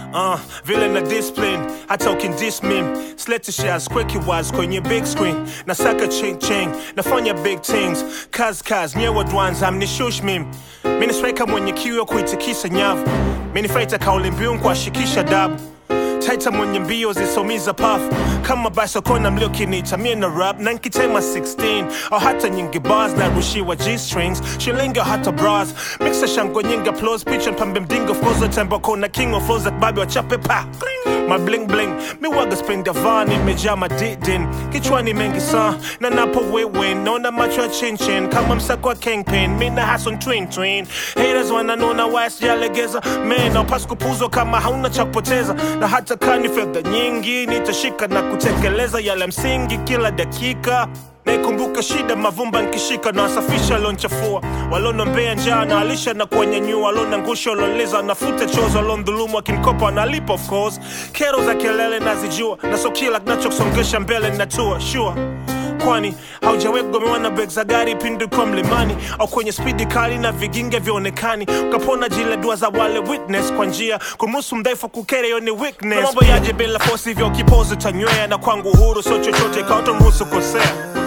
vile na discipline hata ukindis meme slete shares quick was kwenye big screen na saka ching nafanya big things kaz nyewe dwanza amnishush meme mini striker mwenye kiu kuitikisa nyavu mini fighter kauli mbiu kuashikisha dabu taita mwenye mbio zisomiza pafu kama basa kona mliokiniita mie na rap na nkitema 16 au hata nyingi bars na rushiwa G-strings shilinga hata bras mixa shango nyinga plus picha mpambe mdingo flows tembo kona king of flows at babi wachape pa my bling bling mi waga spring davani mejama didin kichwani mengi saa na napo win naona macho ya chin kama msako kingpin mi na hason twin haters wananona west ya legeza man na pasu kupuzo kama hauna cha kupoteza na hata kani fedha nyingi nitashika na kutekeleza yale msingi kila dakika naikumbuka shida mavumba nkishika na wasafisha lonchafua walonombea njaa na alisha na kuwanyanyua walona ngusho loleza nafuta chozo walondhulumu wakinkopa na lipo of course kero za kelele nazijua na so kila kinachokusongesha mbele natua sure kwani haujawahi kugomewa na beg za gari pindi kwa mlimani au kwenye spidi kali na viginge vionekani ukapona jile dua za wale witness kwa njia kumusu mdhaifu kukere yoni weakness mambo yaje bila force hivyo kipozi tanywea na kwangu huru so chochote kauto mruhusu kosea